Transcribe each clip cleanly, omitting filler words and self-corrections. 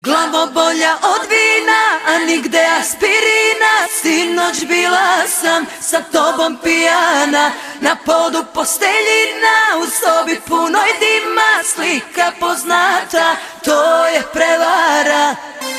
Glavobolja od vina, a nigde aspirina. Sinoć bila sam sa tobom pijana, na podu posteljina, u sobi punoj dima. Slika poznata, to je prevara.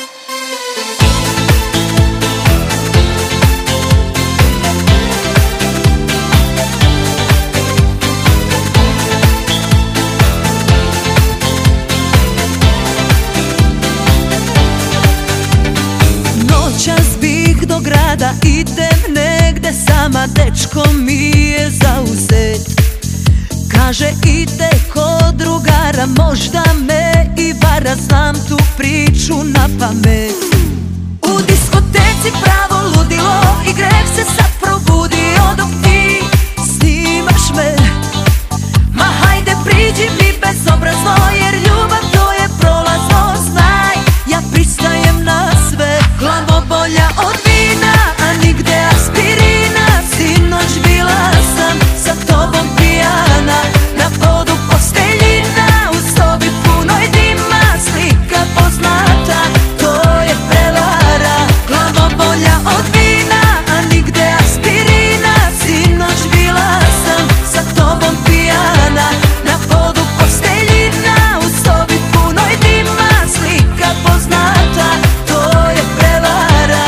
Noćas bih do grada, idem negde sama, dečko mi je zauzet. Kaže ide kod drugara, možda me i vara, znam tu priču na pamet. U diskoteci pravo ludilo i greh se sad probudio, dok ti snimaš me. Ma hajde priđi mi bezobrazno, jer ljubav to je prolazno. Znaj, ja pristajem na sve. Glavobolja od vina, a nigde aspirina. Sinoć bila sam sa tobom pijana, na podu posteljina, u sobi punoj dima. Slika poznata, to je prevara. Glavobolja od vina, a nigde aspirina. Sinoć bila sam sa tobom pijana, na podu posteljina, u sobi punoj dima. Slika poznata, to je prevara.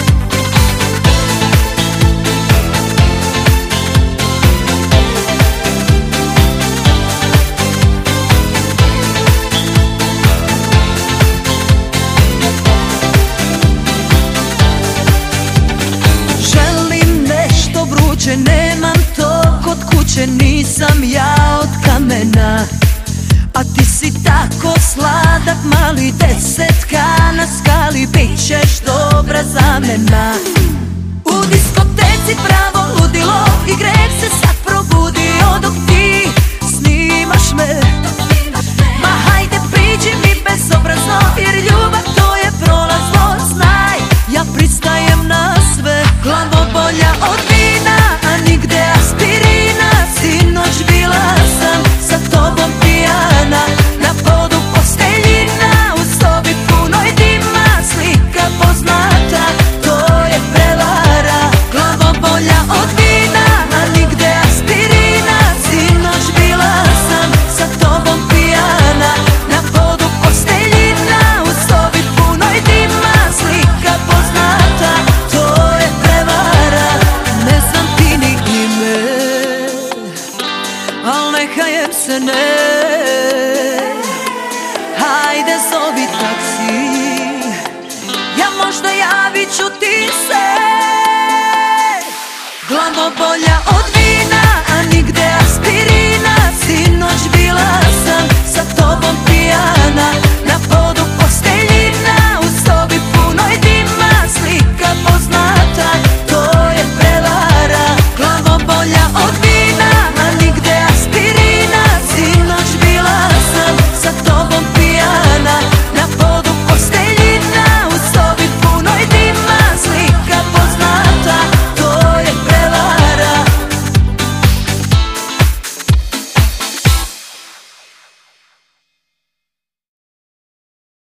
Želim nešto vruće, nemam to kod kuće, nisam ja od kamena. A ti si tako sladak, mali, desetka na skali, bit ćeš dobra zamena. U diskoteci pravo ludilo i greh se sad probudio, dok ti snimaš me. Ma hajde priđi mi bezobrazno, jer ljubav to je prolazno. Znaj, ja pristajem na sve. Glavobolja od vina, a nigde aspirina. Sinoć bila sam sa tobom pijana, na podu posteljina, u sobi punoj dima. Slika poznata, to je prevara. Glavobolja od vina, a nigde aspirina. Sinoć bila sam sa tobom pijana, na podu posteljina, u sobi punoj dima. Slika poznata, to je prevara. Ne znam ti ni ime, al ne kajem se, ne. Hajde zovi taksi, ja možda javit ću ti se. Glavobolja